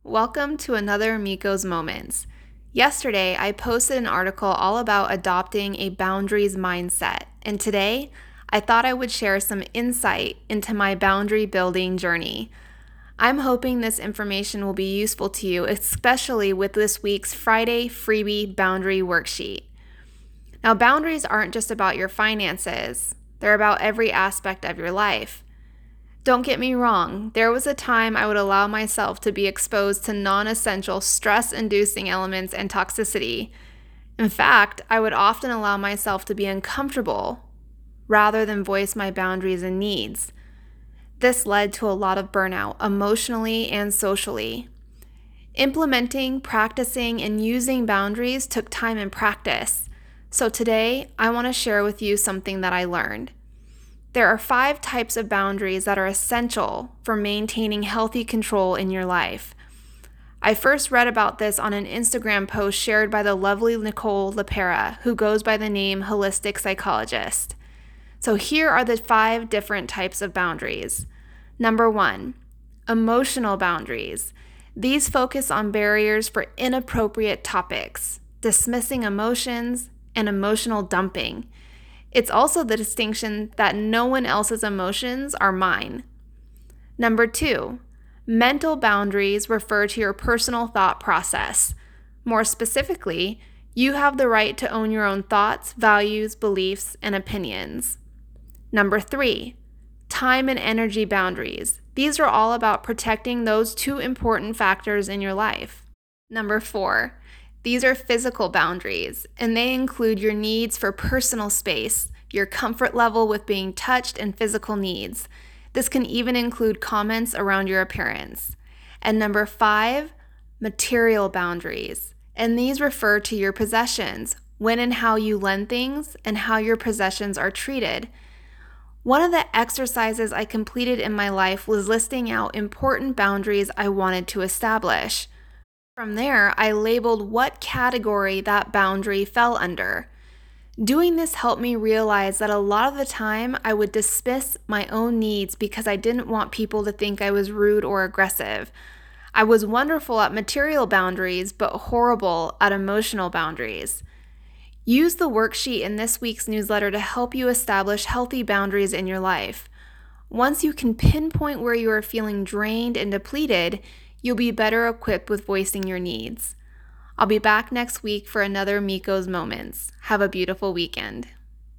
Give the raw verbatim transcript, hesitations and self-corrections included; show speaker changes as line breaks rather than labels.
Welcome to another Miko's Moments. Yesterday, I posted an article all about adopting a boundaries mindset, and today, I thought I would share some insight into my boundary building journey. I'm hoping this information will be useful to you, especially with this week's Friday freebie boundary worksheet. Now, boundaries aren't just about your finances, they're about every aspect of your life. Don't get me wrong, there was a time I would allow myself to be exposed to non-essential stress-inducing elements and toxicity. In fact, I would often allow myself to be uncomfortable rather than voice my boundaries and needs. This led to a lot of burnout, emotionally and socially. Implementing, practicing, and using boundaries took time and practice. So today, I want to share with you something that I learned. There are five types of boundaries that are essential for maintaining healthy control in your life. I first read about this on an Instagram post shared by the lovely Nicole LaPera, who goes by the name Holistic Psychologist. So here are the five different types of boundaries. Number one, emotional boundaries. These focus on barriers for inappropriate topics, dismissing emotions, and emotional dumping. It's also the distinction that no one else's emotions are mine. Number two, mental boundaries refer to your personal thought process. More specifically, you have the right to own your own thoughts, values, beliefs, and opinions. Number three, time and energy boundaries. These are all about protecting those two important factors in your life. Number four, these are physical boundaries, and they include your needs for personal space, your comfort level with being touched, and physical needs. This can even include comments around your appearance. And number five, material boundaries, and these refer to your possessions, when and how you lend things, and how your possessions are treated. One of the exercises I completed in my life was listing out important boundaries I wanted to establish. From there, I labeled what category that boundary fell under. Doing this helped me realize that a lot of the time I would dismiss my own needs because I didn't want people to think I was rude or aggressive. I was wonderful at material boundaries, but horrible at emotional boundaries. Use the worksheet in this week's newsletter to help you establish healthy boundaries in your life. Once you can pinpoint where you are feeling drained and depleted, you'll be better equipped with voicing your needs. I'll be back next week for another Miko's Moments. Have a beautiful weekend.